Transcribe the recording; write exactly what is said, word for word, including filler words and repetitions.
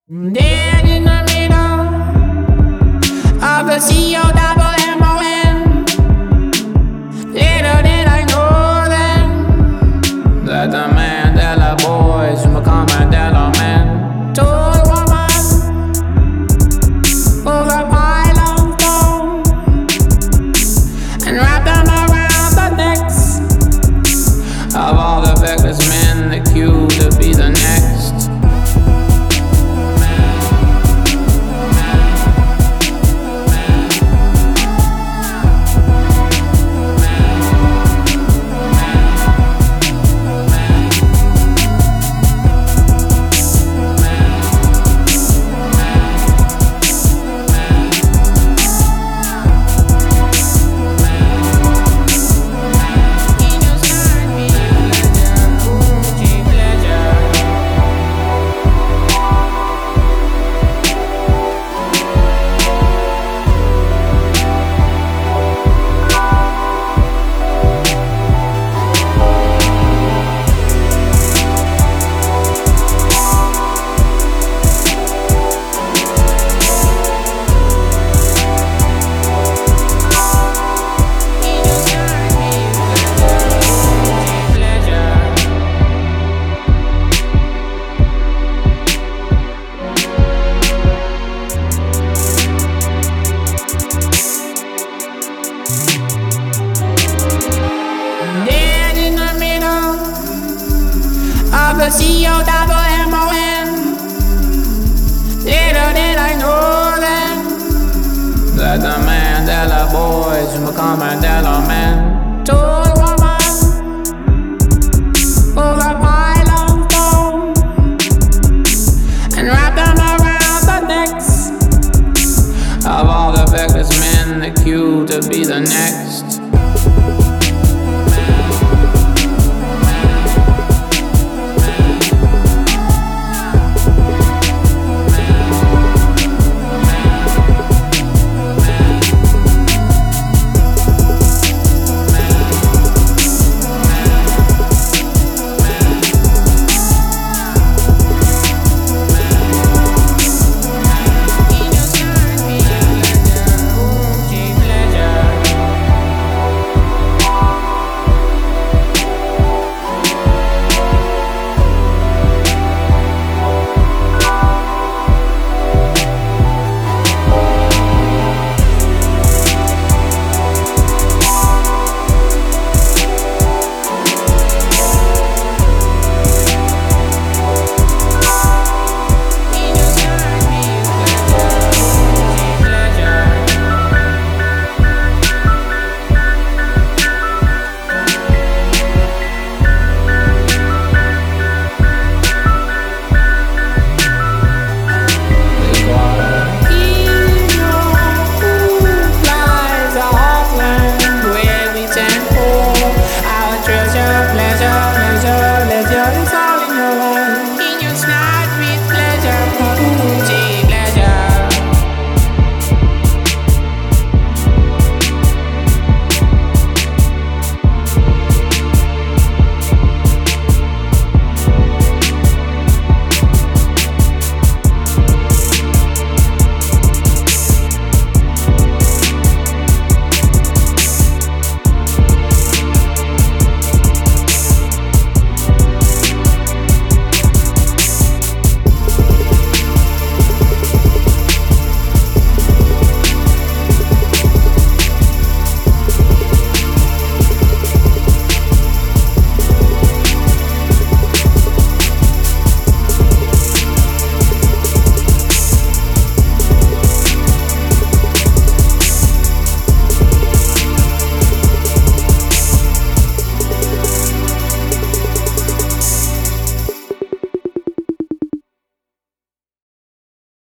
Dead in the middle of the C O double M O N. Little did I know then that the Mandela boys would become Mandela men. To a woman with a pile of gold and wrap them around the necks of all the feckless men that queue to be the next. Of the C O double M O N. Little did I know then that the Mandela boys would become Mandela men. To a woman with a pile of gold and wrap them around the necks of all the feckless men that queue to be the next.